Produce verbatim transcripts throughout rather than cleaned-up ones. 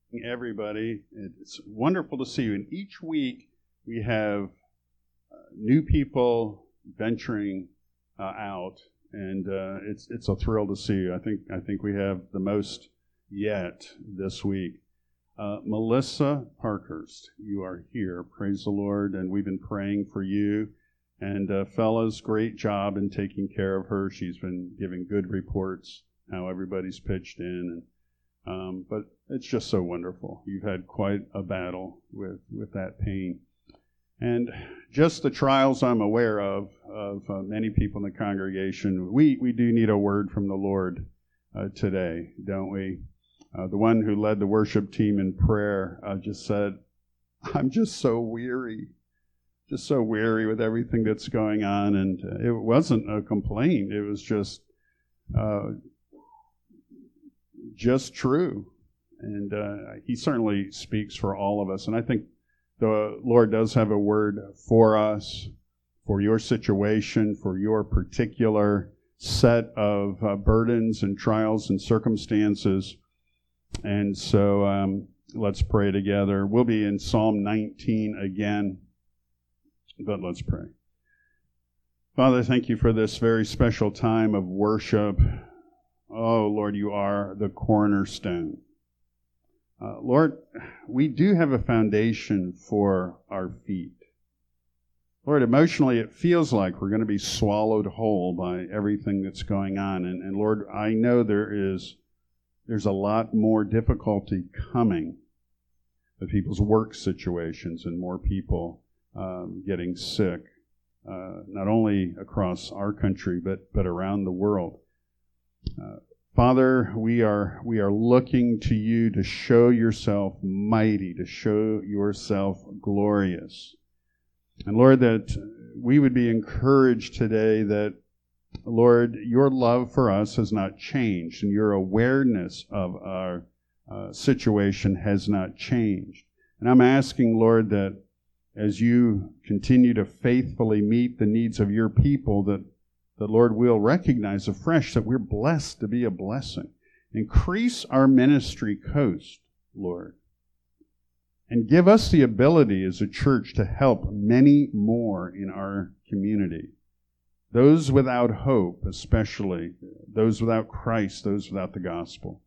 everybody. It's wonderful to see you. And each week we have uh, new people venturing uh, out, and uh, it's it's a thrill to see you. I think I think we have the most yet this week. Uh, Melissa Parkhurst, you are here. Praise the Lord, and we've been praying for you. And uh, fellas, great job in taking care of her. She's been giving good reports, how everybody's pitched in, and um, but it's just so wonderful. You've had quite a battle with, with that pain. And just the trials I'm aware of, of uh, many people in the congregation, we, we do need a word from the Lord uh, today, don't we? Uh, the one who led the worship team in prayer uh, just said, I'm just so weary, just so weary with everything that's going on. And uh, it wasn't a complaint. It was just uh, just true. And uh, he certainly speaks for all of us. And I think the Lord does have a word for us, for your situation, for your particular set of uh, burdens and trials and circumstances. And so um, let's pray together. We'll be in Psalm nineteen again, but let's pray. Father, thank you for this very special time of worship. Oh, Lord, you are the cornerstone. Uh, Lord, we do have a foundation for our feet. Lord, emotionally it feels like we're going to be swallowed whole by everything that's going on. And, and Lord, I know there is there's a lot more difficulty coming with people's work situations and more people um, getting sick, uh, not only across our country, but, but around the world. Uh, Father, we are we are looking to you to show yourself mighty, to show yourself glorious. And Lord, that we would be encouraged today that, Lord, your love for us has not changed, and your awareness of our uh, situation has not changed. And I'm asking, Lord, that as you continue to faithfully meet the needs of your people, that the Lord will recognize afresh that we're blessed to be a blessing. Increase our ministry coast, Lord, and give us the ability as a church to help many more in our community. Those without hope, especially, those without Christ, those without the gospel.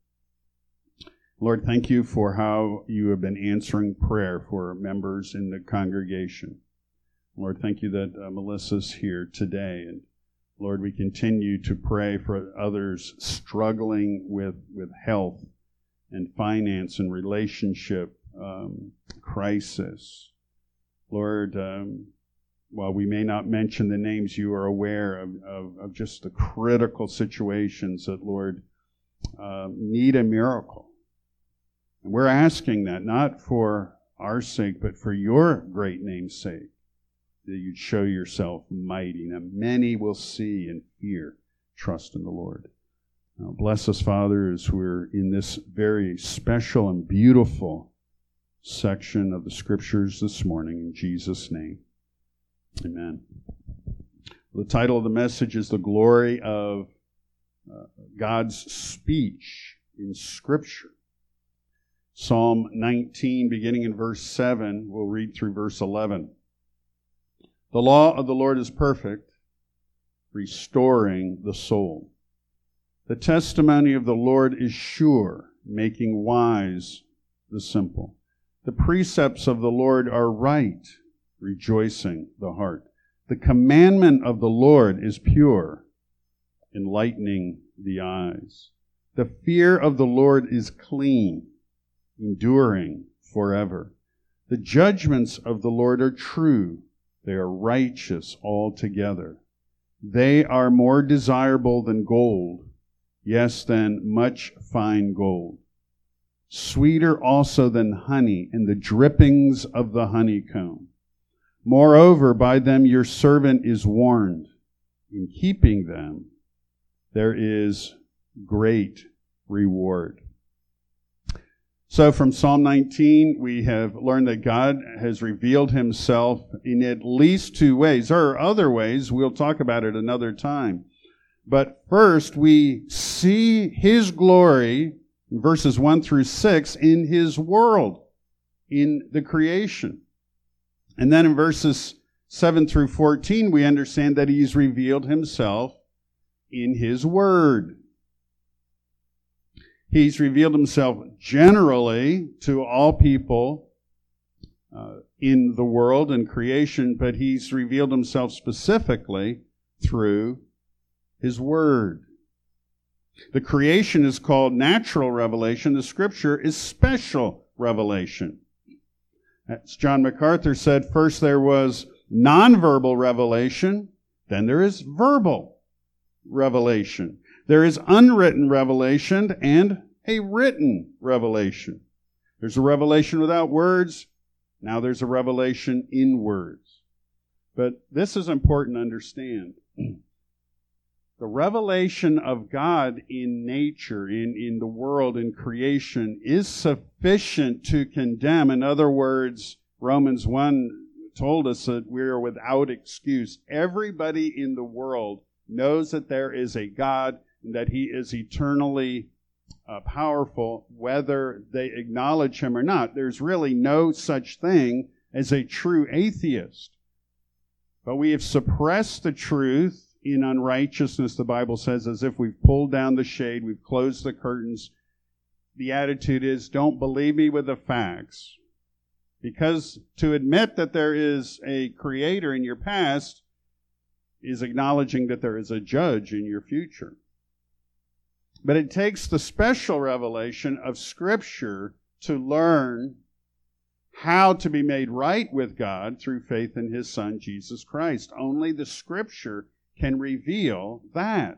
Lord, thank you for how you have been answering prayer for members in the congregation. Lord, thank you that uh, Melissa's here today. And Lord, we continue to pray for others struggling with, with health and finance and relationship um, crisis. Lord, um, while we may not mention the names, you are aware of, of, of just the critical situations that, Lord, uh, need a miracle. And we're asking that not for our sake, but for your great name's sake, that you'd show yourself mighty. Now many will see and fear, trust in the Lord. Now bless us, Father, as we're in this very special and beautiful section of the Scriptures this morning. In Jesus' name. Amen. The title of the message is The Glory of uh, God's Speech in Scripture. Psalm nineteen, beginning in verse seven, we'll read through verse eleven. The law of the Lord is perfect, restoring the soul. The testimony of the Lord is sure, making wise the simple. The precepts of the Lord are right, rejoicing the heart. The commandment of the Lord is pure, enlightening the eyes. The fear of the Lord is clean, enduring forever. The judgments of the Lord are true. They are righteous altogether. They are more desirable than gold, yes, than much fine gold. Sweeter also than honey and the drippings of the honeycomb. Moreover, by them your servant is warned. In keeping them, there is great reward. So from Psalm nineteen, we have learned that God has revealed himself in at least two ways. There are other ways. We'll talk about it another time. But first, we see his glory Verses one through six, in his world, in the creation. And then in verses seven through fourteen, we understand that he's revealed himself in his word. He's revealed himself generally to all people uh, in the world and creation, but he's revealed himself specifically through his word. The creation is called natural revelation. The scripture is special revelation. As John MacArthur said, first there was nonverbal revelation, then there is verbal revelation. There is unwritten revelation and a written revelation. There's a revelation without words. Now there's a revelation in words. But this is important to understand. The revelation of God in nature, in, in the world, in creation, is sufficient to condemn. In other words, Romans one told us that we are without excuse. Everybody in the world knows that there is a God and that he is eternally uh, powerful, whether they acknowledge him or not. There's really no such thing as a true atheist. But we have suppressed the truth in unrighteousness, the Bible says, as if we've pulled down the shade, we've closed the curtains. The attitude is, don't believe me with the facts. Because to admit that there is a creator in your past is acknowledging that there is a judge in your future. But it takes the special revelation of Scripture to learn how to be made right with God through faith in his Son, Jesus Christ. Only the Scripture can reveal that.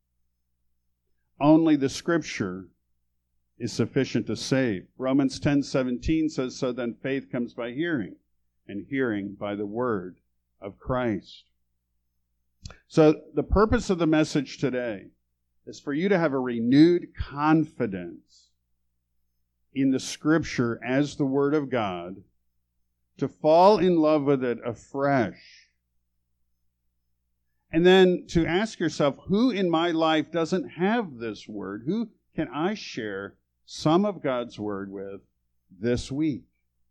Only the Scripture is sufficient to save. Romans ten seventeen says, so then faith comes by hearing, and hearing by the word of Christ. So the purpose of the message today is for you to have a renewed confidence in the Scripture as the Word of God, to fall in love with it afresh, and then to ask yourself, who in my life doesn't have this Word? Who can I share some of God's Word with this week?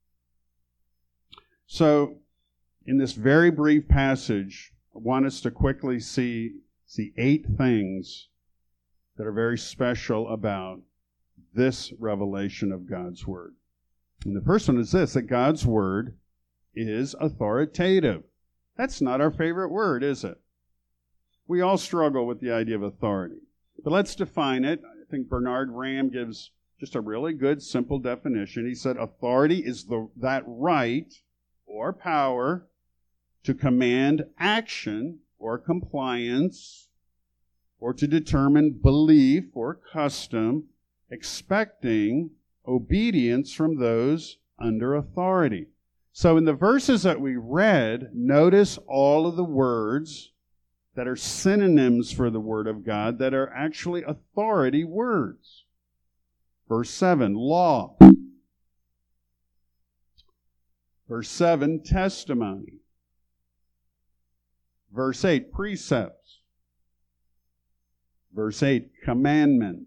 So, in this very brief passage, I want us to quickly see, see eight things that are very special about this revelation of God's Word. And the first one is this, that God's Word is authoritative. That's not our favorite word, is it? We all struggle with the idea of authority. But let's define it. I think Bernard Ram gives just a really good, simple definition. He said, authority is the, that right or power to command action or compliance, or to determine belief or custom, expecting obedience from those under authority. So in the verses that we read, notice all of the words that are synonyms for the Word of God that are actually authority words. Verse seven, law. Verse seven, testimony. Verse eight, precepts. Verse eight, commandment.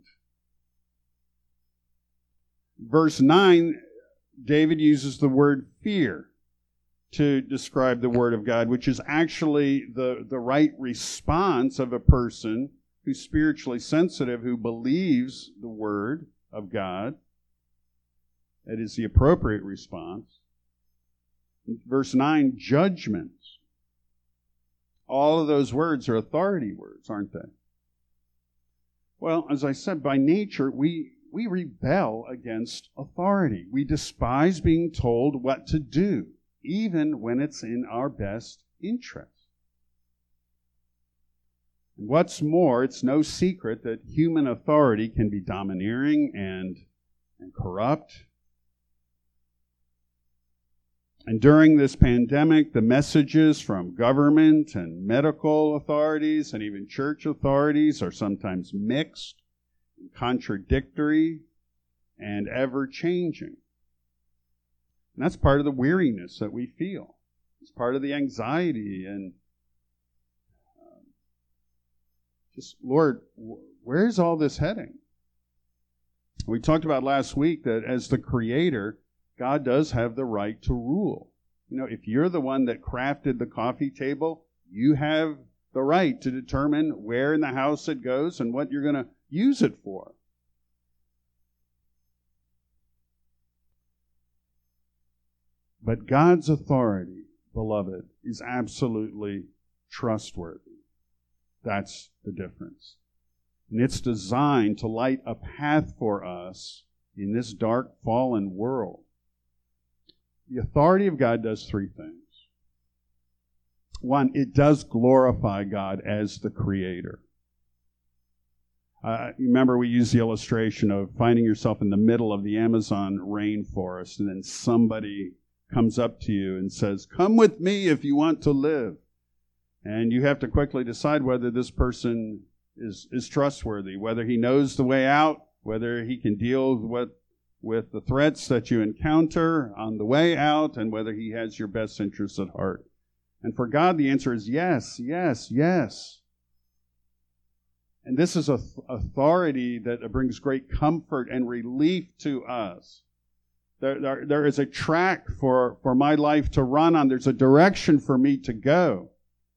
Verse nine, David uses the word fear to describe the Word of God, which is actually the, the right response of a person who's spiritually sensitive, who believes the Word of God. That is the appropriate response. Verse nine, judgment. All of those words are authority words, aren't they? Well, as I said, by nature, we, we rebel against authority. We despise being told what to do, even when it's in our best interest. And what's more, it's no secret that human authority can be domineering and, and corrupt. And during this pandemic, the messages from government and medical authorities and even church authorities are sometimes mixed, and contradictory, and ever-changing. And that's part of the weariness that we feel. It's part of the anxiety and uh, just, Lord, where's all this heading? We talked about last week that as the creator, God does have the right to rule. You know, if you're the one that crafted the coffee table, you have the right to determine where in the house it goes and what you're going to use it for. But God's authority, beloved, is absolutely trustworthy. That's the difference. And it's designed to light a path for us in this dark, fallen world. The authority of God does three things. One, it does glorify God as the creator. Uh, remember, we used the illustration of finding yourself in the middle of the Amazon rainforest, and then somebody comes up to you and says, "Come with me if you want to live." And you have to quickly decide whether this person is, is trustworthy, whether he knows the way out, whether he can deal with, with the threats that you encounter on the way out, and whether he has your best interests at heart. And for God, the answer is yes, yes, yes. And this is a th- authority that brings great comfort and relief to us. There, there, there is a track for, for my life to run on. There's a direction for me to go.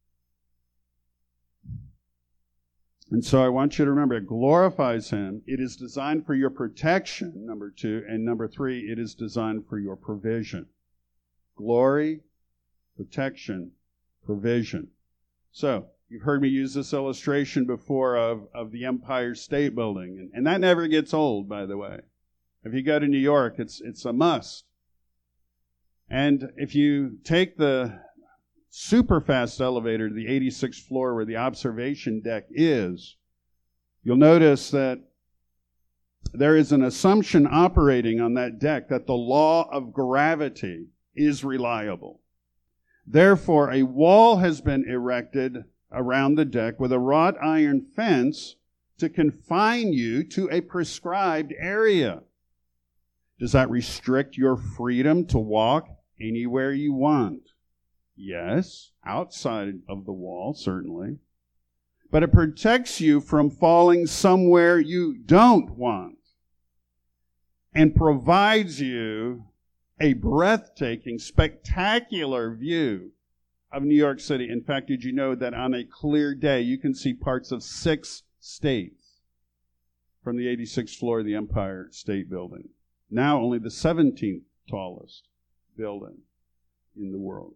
And so I want you to remember, it glorifies Him. It is designed for your protection, number two. And number three, it is designed for your provision. Glory, protection, provision. So, you've heard me use this illustration before of, of the Empire State Building. And, and that never gets old, by the way. If you go to New York, it's it's a must. And if you take the super fast elevator to the eighty-sixth floor where the observation deck is, you'll notice that there is an assumption operating on that deck that the law of gravity is reliable. Therefore, a wall has been erected around the deck with a wrought iron fence to confine you to a prescribed area. Does that restrict your freedom to walk anywhere you want? Yes, outside of the wall, certainly. But it protects you from falling somewhere you don't want and provides you a breathtaking, spectacular view of New York City. In fact, did you know that on a clear day, you can see parts of six states from the eighty-sixth floor of the Empire State Building? Now only the seventeenth tallest building in the world.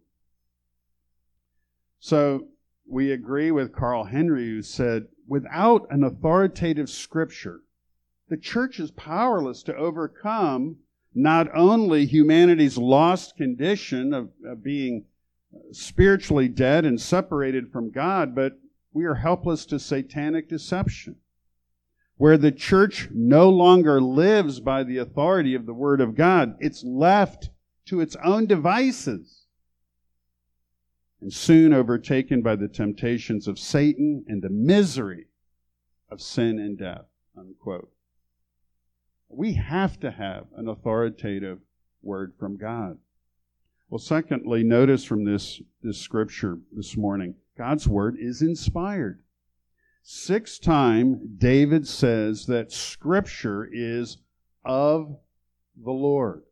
So we agree with Carl Henry, who said, without an authoritative scripture, the church is powerless to overcome not only humanity's lost condition of, of being spiritually dead and separated from God, but we are helpless to satanic deception. Where the church no longer lives by the authority of the Word of God, it's left to its own devices and soon overtaken by the temptations of Satan and the misery of sin and death, unquote. We have to have an authoritative word from God. Well, secondly, notice from this, this scripture this morning, God's word is inspired. Six times, David says that Scripture is of the Lord.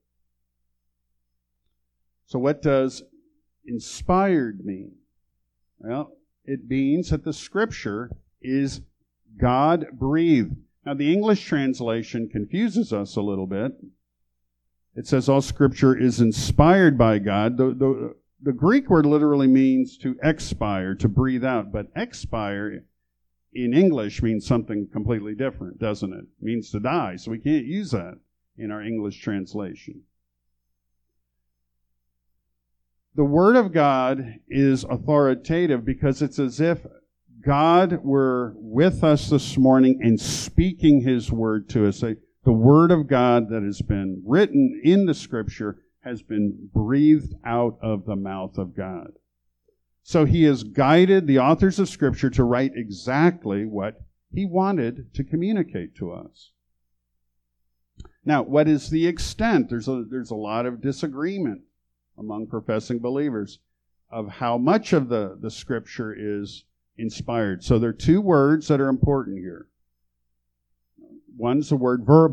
So what does inspired mean? Well, it means that the Scripture is God-breathed. Now, the English translation confuses us a little bit. It says all Scripture is inspired by God. The, the, the Greek word literally means to expire, to breathe out, but expire in English means something completely different, doesn't it? It means to die, so we can't use that in our English translation. The Word of God is authoritative because it's as if God were with us this morning and speaking His Word to us. The Word of God that has been written in the Scripture has been breathed out of the mouth of God. So He has guided the authors of Scripture to write exactly what He wanted to communicate to us. Now, what is the extent? There's a, there's a lot of disagreement among professing believers of how much of the, the Scripture is inspired. So there are two words that are important here. One's the word verbal.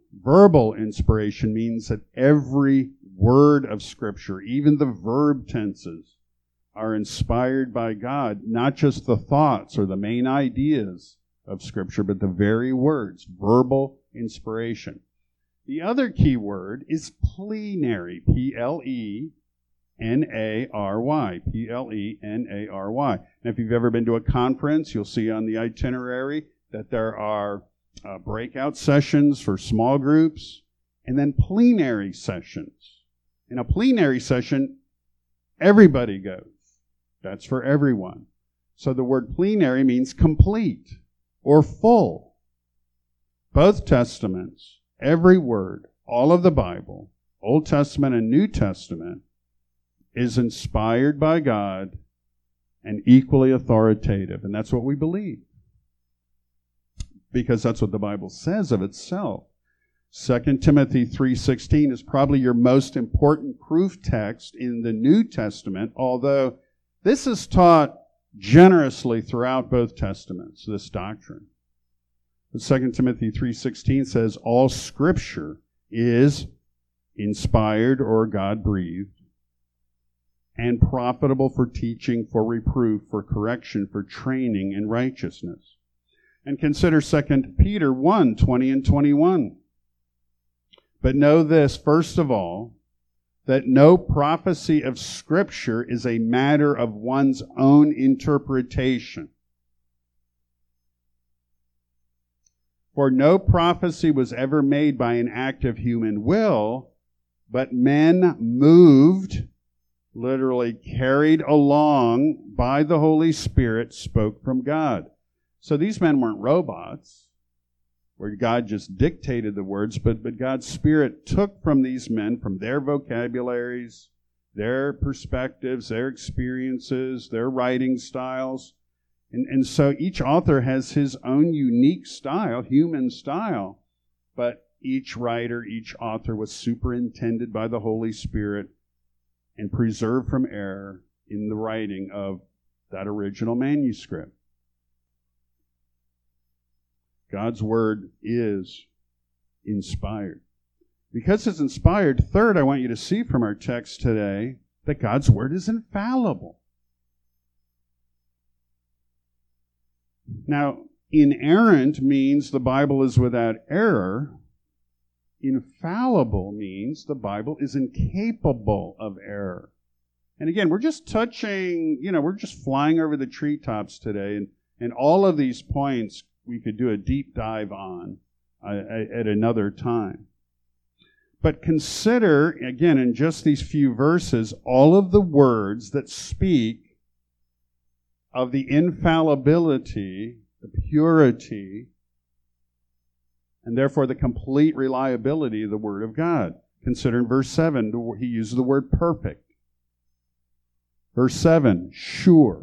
Verbal inspiration means that every word of Scripture, even the verb tenses, are inspired by God, not just the thoughts or the main ideas of Scripture, but the very words, verbal inspiration. The other key word is plenary, P L E N A R Y, P L E N A R Y. And if you've ever been to a conference, you'll see on the itinerary that there are uh, breakout sessions for small groups, and then plenary sessions. In a plenary session, everybody goes. That's for everyone. So the word plenary means complete or full. Both Testaments, every word, all of the Bible, Old Testament and New Testament, is inspired by God and equally authoritative. And that's what we believe, because that's what the Bible says of itself. Second Timothy three sixteen is probably your most important proof text in the New Testament, although this is taught generously throughout both Testaments, this doctrine. But Second Timothy three sixteen says, all Scripture is inspired or God-breathed and profitable for teaching, for reproof, for correction, for training in righteousness. And consider Second Peter one twenty and twenty-one. But know this, first of all, that no prophecy of Scripture is a matter of one's own interpretation. For no prophecy was ever made by an act of human will, but men moved, literally carried along by the Holy Spirit, spoke from God. So these men weren't robots, where God just dictated the words, but, but God's Spirit took from these men, from their vocabularies, their perspectives, their experiences, their writing styles. And, and so each author has his own unique style, human style, but each writer, each author was superintended by the Holy Spirit and preserved from error in the writing of that original manuscript. God's Word is inspired. Because it's inspired, third, I want you to see from our text today that God's Word is infallible. Now, inerrant means the Bible is without error. Infallible means the Bible is incapable of error. And again, we're just touching, you know, we're just flying over the treetops today, and, and all of these points we could do a deep dive on uh, at another time. But consider, again, in just these few verses, all of the words that speak of the infallibility, the purity, and therefore the complete reliability of the Word of God. Consider in verse seven, he uses the word perfect. Verse seven, sure.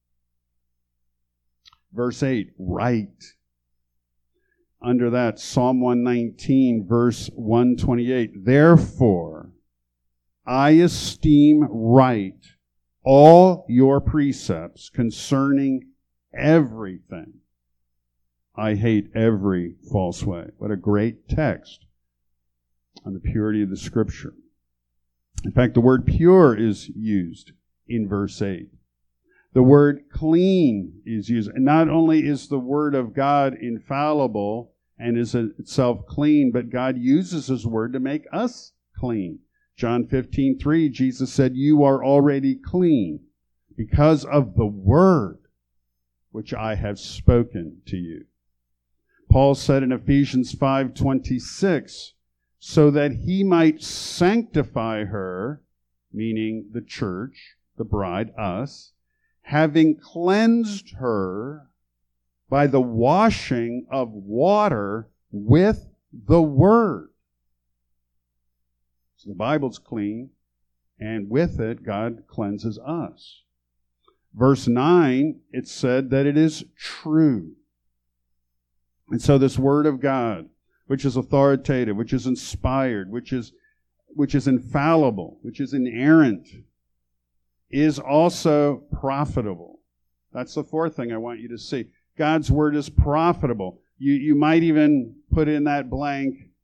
Verse eight, right. Under that, Psalm one nineteen, verse one twenty-eight, therefore I esteem right all your precepts concerning everything. I hate every false way. What a great text on the purity of the Scripture. In fact, the word pure is used in verse eight. The word clean is used. And not only is the Word of God infallible and is itself clean, but God uses His Word to make us clean. John fifteen three, Jesus said, you are already clean because of the Word which I have spoken to you. Paul said in Ephesians five twenty-six, so that he might sanctify her, meaning the church, the bride, us, having cleansed her by the washing of water with the Word. So the Bible's clean, and with it, God cleanses us. Verse nine, it said that it is true. And so this Word of God, which is authoritative, which is inspired, which is, which is infallible, which is inerrant, is also profitable. That's the fourth thing I want you to see. God's Word is profitable. You, you might even put in that blank,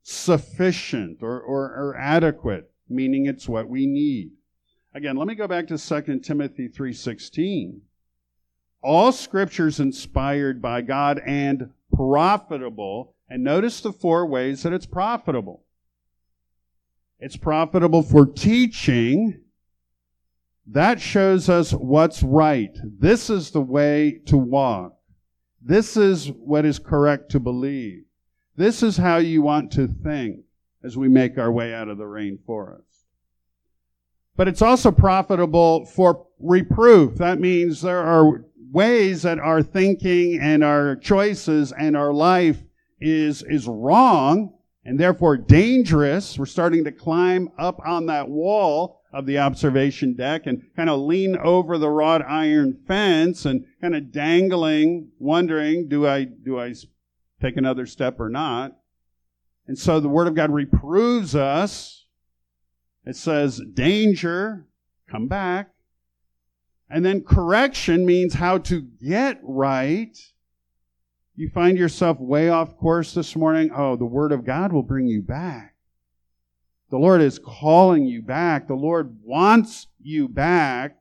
sufficient or, or, or adequate, meaning it's what we need. Again, let me go back to Second Timothy three sixteen. All Scripture is inspired by God and profitable. And notice the four ways that it's profitable. It's profitable for teaching. That shows us what's right. This is the way to walk. This is what is correct to believe. This is how you want to think as we make our way out of the rainforest. But it's also profitable for reproof. That means there are ways that our thinking and our choices and our life is, is wrong and therefore dangerous. We're starting to climb up on that wall of the observation deck and kind of lean over the wrought iron fence and kind of dangling, wondering, do I, do I take another step or not? And so the Word of God reproves us. It says, danger, come back. And then correction means how to get right. You find yourself way off course this morning. Oh, the Word of God will bring you back. The Lord is calling you back. The Lord wants you back.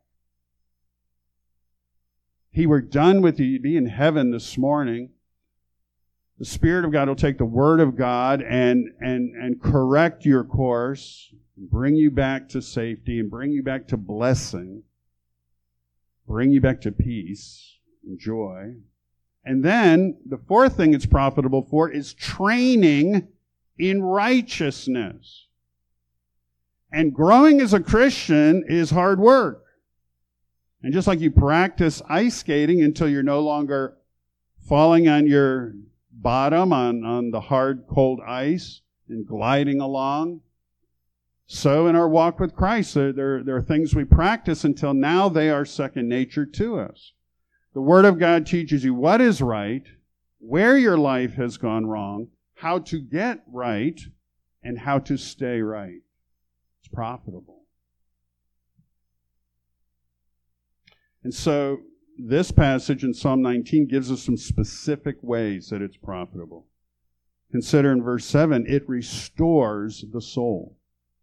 If He were done with you, you'd be in heaven this morning. The Spirit of God will take the Word of God and, and, and correct your course, and bring you back to safety, and bring you back to blessing, bring you back to peace and joy. And then the fourth thing it's profitable for is training in righteousness. And growing as a Christian is hard work. And just like you practice ice skating until you're no longer falling on your bottom on, on the hard, cold ice and gliding along, so in our walk with Christ, there, there, there are things we practice until now they are second nature to us. The Word of God teaches you what is right, where your life has gone wrong, how to get right, and how to stay right. It's profitable. And so this passage in Psalm nineteen gives us some specific ways that it's profitable. Consider in verse seven, it restores the soul.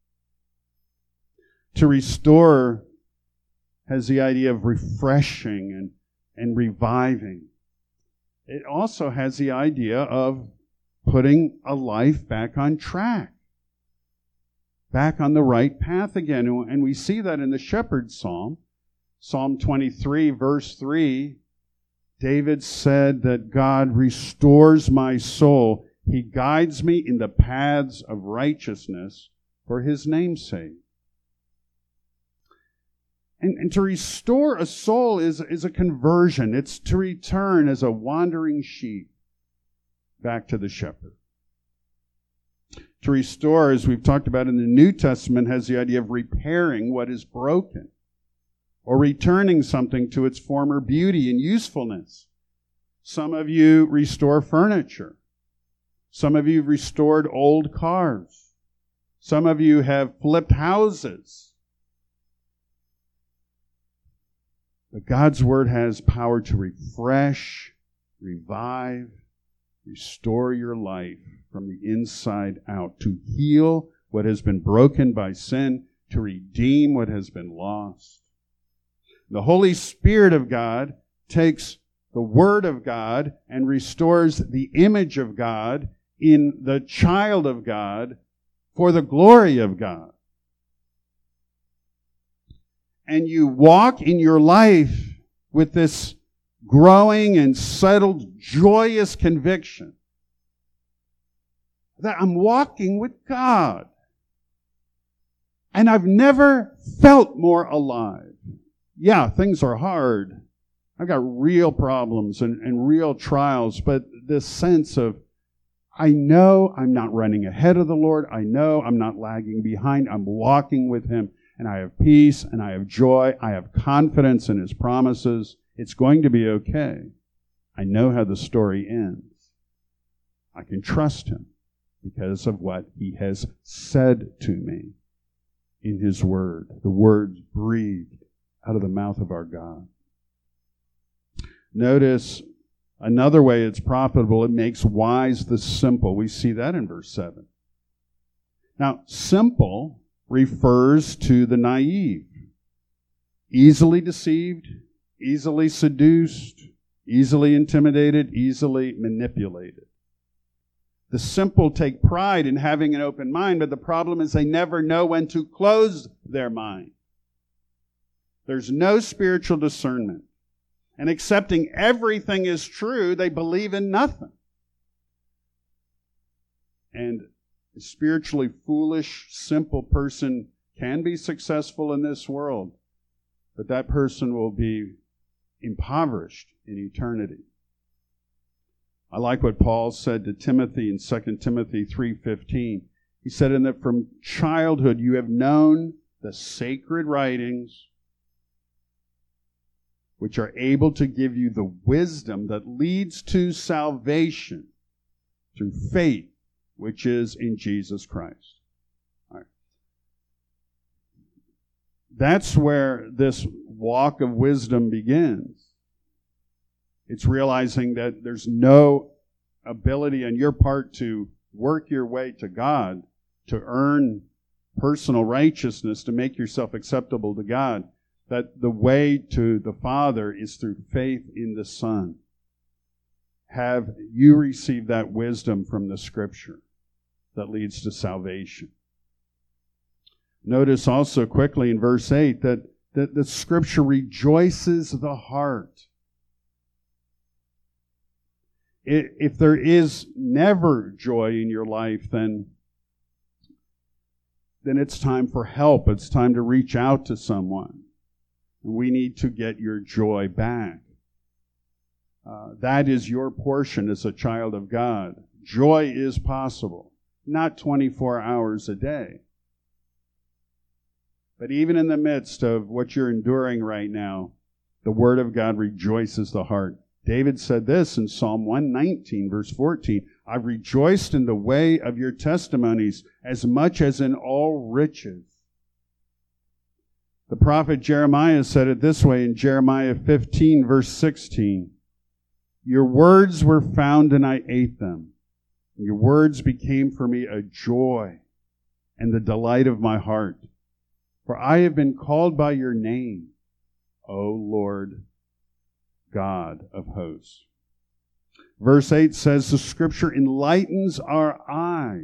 To restore has the idea of refreshing and, and reviving. It also has the idea of putting a life back on track, back on the right path again. And we see that in the shepherd's psalm. Psalm twenty-three, verse three, David said that God restores my soul. He guides me in the paths of righteousness for His name's sake. And, and to restore a soul is, is a conversion. It's to return as a wandering sheep back to the shepherd. To restore, as we've talked about in the New Testament, has the idea of repairing what is broken or returning something to its former beauty and usefulness. Some of you restore furniture. Some of you have restored old cars. Some of you have flipped houses. But God's Word has power to refresh, revive, restore your life from the inside out, to heal what has been broken by sin, to redeem what has been lost. The Holy Spirit of God takes the Word of God and restores the image of God in the child of God for the glory of God. And you walk in your life with this growing and settled, joyous conviction that I'm walking with God. And I've never felt more alive. Yeah, things are hard. I've got real problems and, and real trials, but this sense of, I know I'm not running ahead of the Lord. I know I'm not lagging behind. I'm walking with Him, and I have peace, and I have joy. I have confidence in His promises. It's going to be okay. I know how the story ends. I can trust Him because of what He has said to me in His Word, the words breathed out of the mouth of our God. Notice another way it's profitable, it makes wise the simple. We see that in verse seven. Now, simple refers to the naive, easily deceived, easily seduced, easily intimidated, easily manipulated. The simple take pride in having an open mind, but the problem is they never know when to close their mind. There's no spiritual discernment. And accepting everything is true, they believe in nothing. And a spiritually foolish, simple person can be successful in this world, but that person will be impoverished in eternity. I like what Paul said to Timothy in Second Timothy three fifteen. He said, "In that from childhood you have known the sacred writings, which are able to give you the wisdom that leads to salvation through faith, which is in Jesus Christ." All right. That's where this walk of wisdom begins. It's realizing that there's no ability on your part to work your way to God, to earn personal righteousness, to make yourself acceptable to God. That the way to the Father is through faith in the Son. Have you received that wisdom from the Scripture that leads to salvation? Notice also quickly in verse eight that, that the Scripture rejoices the heart. If there is never joy in your life, then, then it's time for help. It's time to reach out to someone. We need to get your joy back. Uh, that is your portion as a child of God. Joy is possible. Not twenty-four hours a day. But even in the midst of what you're enduring right now, the Word of God rejoices the heart. David said this in Psalm one nineteen, verse fourteen, "I've rejoiced in the way of your testimonies as much as in all riches." The prophet Jeremiah said it this way in Jeremiah fifteen, verse sixteen, "Your words were found and I ate them. Your words became for me a joy and the delight of my heart. For I have been called by your name, O Lord God of hosts." Verse eight says, the Scripture enlightens our eyes.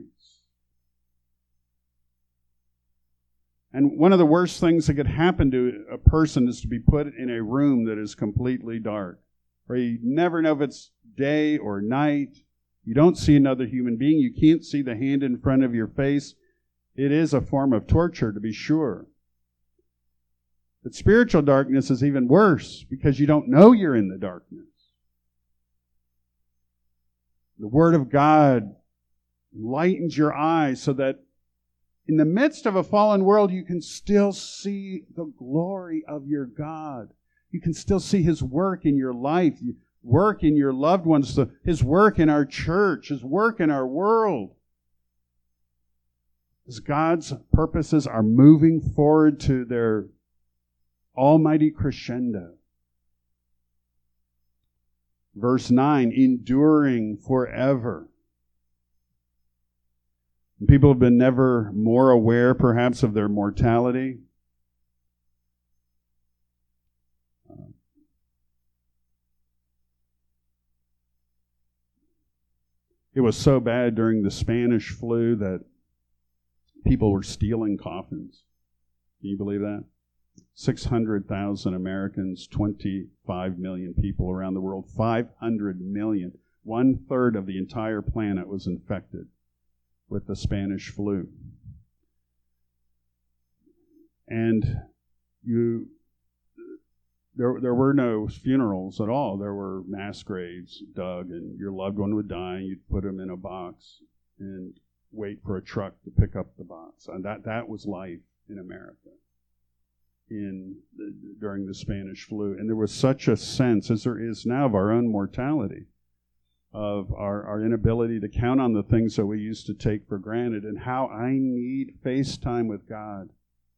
And one of the worst things that could happen to a person is to be put in a room that is completely dark, where you never know if it's day or night. You don't see another human being. You can't see the hand in front of your face. It is a form of torture, to be sure. But spiritual darkness is even worse because you don't know you're in the darkness. The Word of God lightens your eyes so that in the midst of a fallen world, you can still see the glory of your God. You can still see His work in your life, work in your loved ones, His work in our church, His work in our world. As God's purposes are moving forward to their almighty crescendo. Verse nine, enduring forever. People have been never more aware, perhaps, of their mortality. It was so bad during the Spanish flu that people were stealing coffins. Can you believe that? six hundred thousand Americans, twenty-five million people around the world, five hundred million. One third of the entire planet was infected with the Spanish flu. And you, there, there were no funerals at all. There were mass graves dug, and your loved one would die, and you'd put them in a box and wait for a truck to pick up the box. And that, that was life in America in the, during the Spanish flu. And there was such a sense, as there is now, of our own mortality, of our, our inability to count on the things that we used to take for granted, and how I need face time with God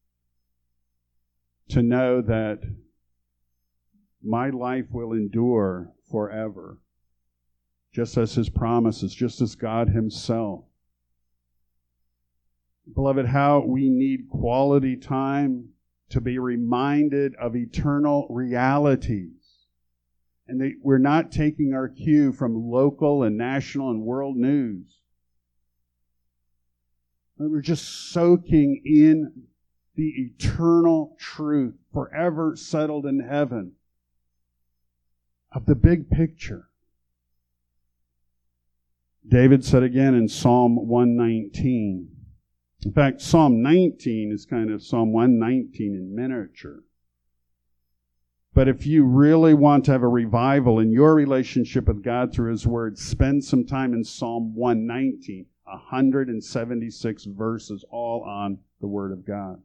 to know that my life will endure forever, just as His promises, just as God Himself Beloved, how we need quality time to be reminded of eternal realities. And they, we're not taking our cue from local and national and world news. We're just soaking in the eternal truth, forever settled in heaven, of the big picture. David said again in Psalm one nineteen. In fact, Psalm nineteen is kind of Psalm one nineteen in miniature. But if you really want to have a revival in your relationship with God through His Word, spend some time in Psalm one nineteen, one hundred seventy-six verses all on the Word of God.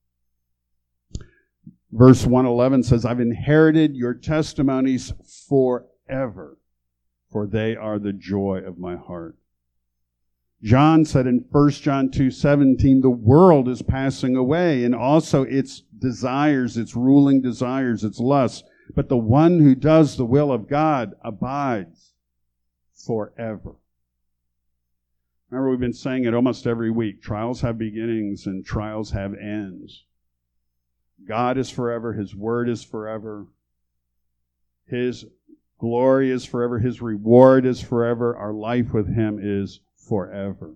Verse one eleven says, I've inherited your testimonies forever, for they are the joy of my heart. John said in First John two seventeen, the world is passing away, and also its desires, its ruling desires, its lusts. But the one who does the will of God abides forever. Remember, we've been saying it almost every week. Trials have beginnings and trials have ends. God is forever. His word is forever. His glory is forever. His reward is forever. Our life with Him is forever.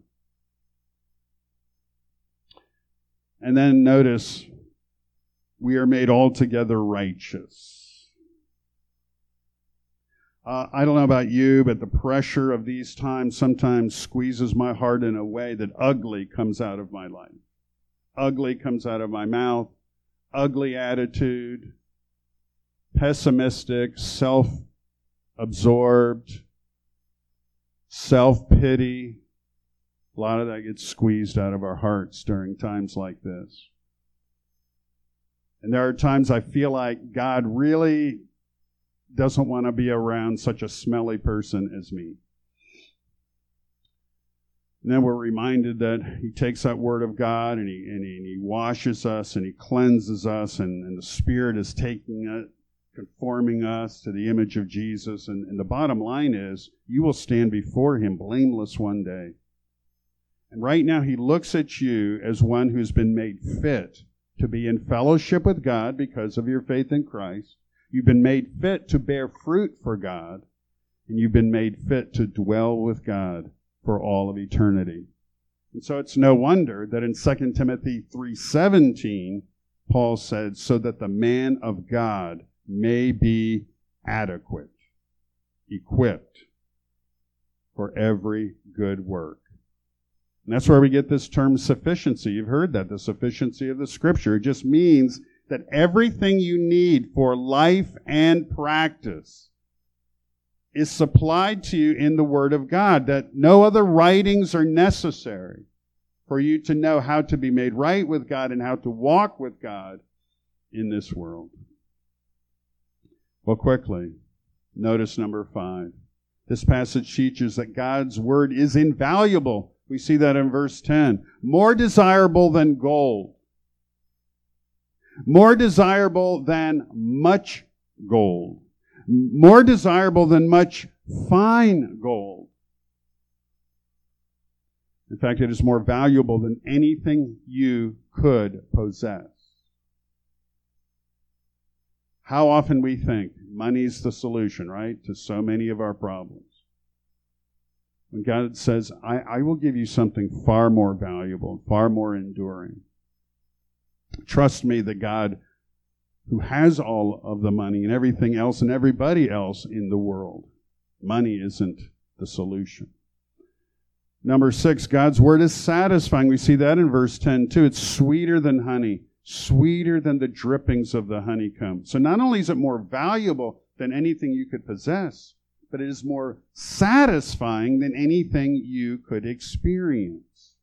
And then notice, we are made altogether righteous. Uh, I don't know about you, but the pressure of these times sometimes squeezes my heart in a way that ugly comes out of my life. Ugly comes out of my mouth. Ugly attitude. Pessimistic, self-absorbed, self-pity. A lot of that gets squeezed out of our hearts during times like this. And there are times I feel like God really doesn't want to be around such a smelly person as me. And then we're reminded that He takes that Word of God and He, and he, and he washes us and He cleanses us, and, and the Spirit is taking it, conforming us to the image of Jesus. And, and the bottom line is, you will stand before Him blameless one day. And right now He looks at you as one who's been made fit to be in fellowship with God because of your faith in Christ. You've been made fit to bear fruit for God. And you've been made fit to dwell with God for all of eternity. And so it's no wonder that in Second Timothy three seventeen, Paul said, so that the man of God may be adequate, equipped for every good work. And that's where we get this term sufficiency. You've heard that, the sufficiency of the Scripture. It just means that everything you need for life and practice is supplied to you in the Word of God, that no other writings are necessary for you to know how to be made right with God and how to walk with God in this world. Well, quickly, notice number five. This passage teaches that God's Word is invaluable. We see that in verse ten. More desirable than gold. More desirable than much gold. More desirable than much fine gold. In fact, it is more valuable than anything you could possess. How often we think money's the solution, right, to so many of our problems. When God says, I, I will give you something far more valuable, far more enduring. Trust me, the God who has all of the money and everything else and everybody else in the world. Money isn't the solution. Number six, God's Word is satisfying. We see that in verse ten too. It's sweeter than honey, sweeter than the drippings of the honeycomb. So not only is it more valuable than anything you could possess, but it is more satisfying than anything you could experience.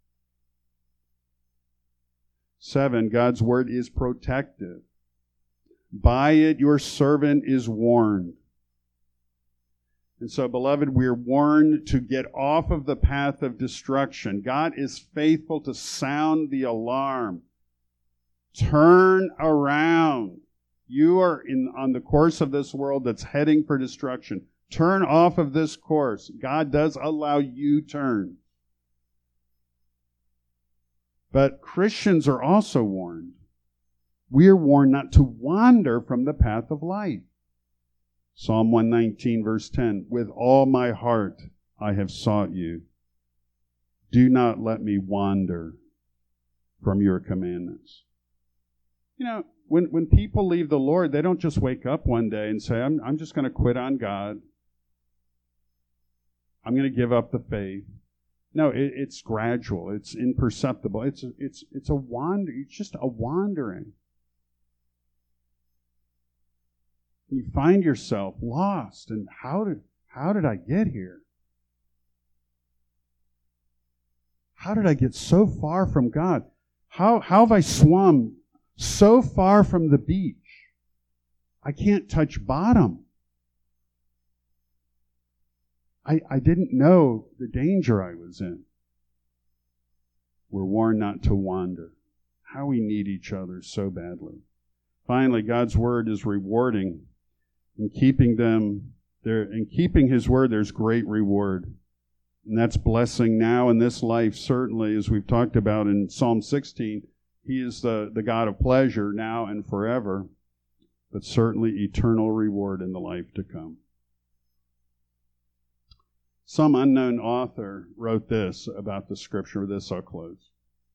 Seven, God's Word is protective. By it your servant is warned. And so, beloved, we're warned to get off of the path of destruction. God is faithful to sound the alarm. Turn around. You are in on the course of this world that's heading for destruction. Turn off of this course. God does allow U-turns. But Christians are also warned. We are warned not to wander from the path of life. Psalm one nineteen, verse ten, with all my heart I have sought you. Do not let me wander from your commandments. You know, when, when people leave the Lord, they don't just wake up one day and say, I'm, I'm just going to quit on God. I'm going to give up the faith. No, it, it's gradual. It's imperceptible. It's a, it's it's a wander. It's just a wandering. You find yourself lost, and how did how did I get here? How did I get so far from God? How how have I swum so far from the beach? I can't touch bottom. I, I didn't know the danger I was in. We're warned not to wander. How we need each other so badly. Finally, God's word is rewarding. In keeping them, there, in keeping His word, there's great reward. And that's blessing now in this life, certainly, as we've talked about in Psalm sixteen. He is the, the God of pleasure now and forever, but certainly eternal reward in the life to come. Some unknown author wrote this about the scripture. With this, I'll close.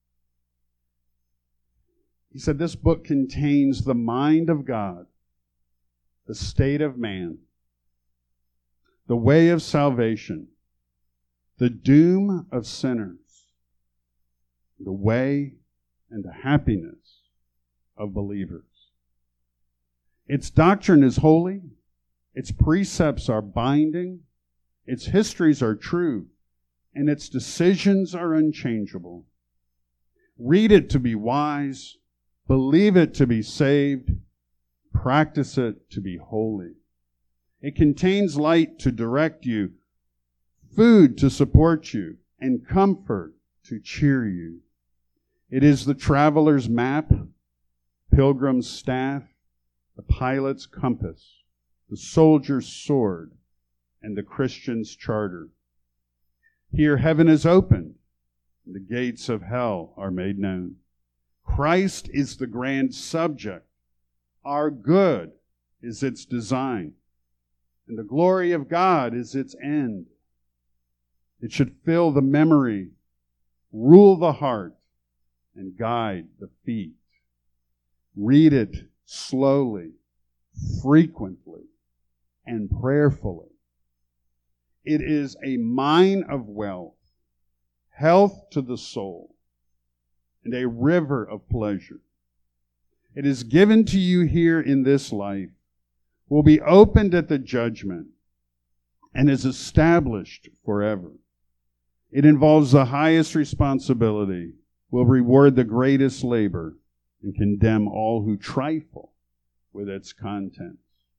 He said, this book contains the mind of God, the state of man, the way of salvation, the doom of sinners, the way and the happiness of believers. Its doctrine is holy, its precepts are binding, its histories are true, and its decisions are unchangeable. Read it to be wise, believe it to be saved, practice it to be holy. It contains light to direct you, food to support you, and comfort to cheer you. It is the traveler's map, pilgrim's staff, the pilot's compass, the soldier's sword, and the Christian's charter. Here heaven is opened, and the gates of hell are made known. Christ is the grand subject. Our good is its design, and the glory of God is its end. It should fill the memory, rule the heart, and guide the feet. Read it slowly, frequently, and prayerfully. It is a mine of wealth, health to the soul, and a river of pleasure. It is given to you here in this life, will be opened at the judgment, and is established forever. It involves the highest responsibility, will reward the greatest labor, and condemn all who trifle with its contents.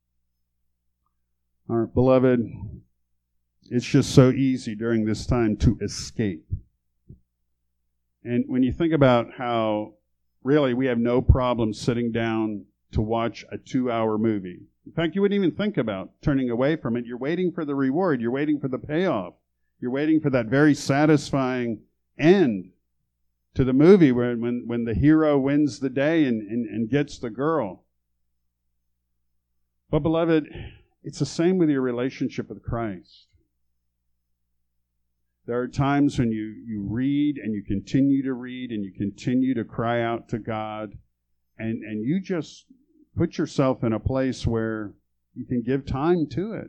All right, beloved, it's just so easy during this time to escape. And when you think about how really we have no problem sitting down to watch a two-hour movie. In fact, you wouldn't even think about turning away from it. You're waiting for the reward. You're waiting for the payoff. You're waiting for that very satisfying end to the movie where when, when the hero wins the day and, and, and gets the girl. But beloved, it's the same with your relationship with Christ. There are times when you, you read and you continue to read and you continue to cry out to God, and, and you just put yourself in a place where you can give time to it.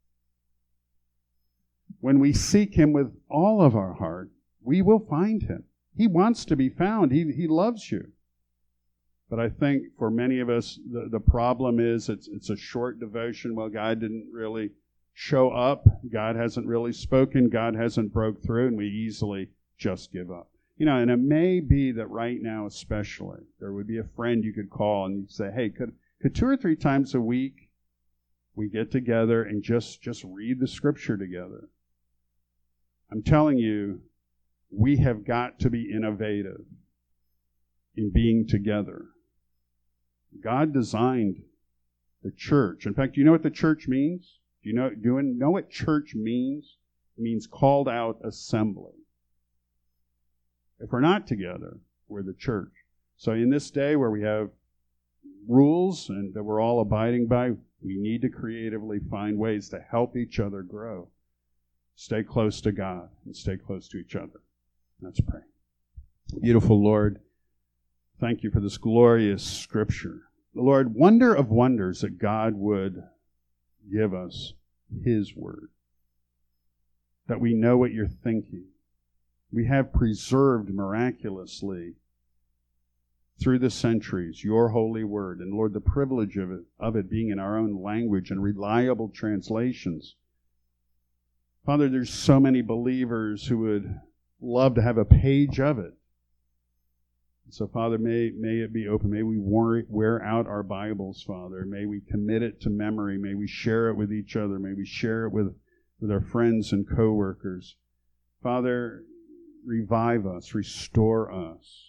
When we seek Him with all of our heart, we will find Him. He wants to be found. He, he loves you. But I think for many of us, the, the problem is it's, it's a short devotion. Well, God didn't really show up. God hasn't really spoken. God hasn't broke through, and we easily just give up. You know, and it may be that right now especially, there would be a friend you could call and you'd say, hey, could, could two or three times a week we get together and just, just read the Scripture together? I'm telling you, we have got to be innovative in being together. God designed the church. In fact, do you know what the church means? Do you know, do you know what church means? It means called out assembly. If we're not together, we're the church. So in this day where we have rules and that we're all abiding by, we need to creatively find ways to help each other grow. Stay close to God and stay close to each other. Let's pray. Beautiful Lord, thank you for this glorious scripture. Lord, wonder of wonders that God would give us His word. That we know what you're thinking. We have preserved miraculously through the centuries your holy word. And Lord, the privilege of it, of it being in our own language and reliable translations. Father, there's so many believers who would love to have a page of it. So, Father, may, may it be open. May we wear, wear out our Bibles, Father. May we commit it to memory. May we share it with each other. May we share it with, with our friends and co-workers. Father, revive us, restore us,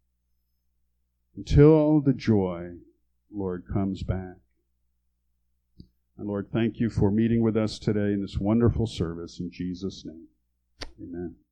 until the joy, Lord, comes back. And Lord, thank you for meeting with us today in this wonderful service. In Jesus' name, amen.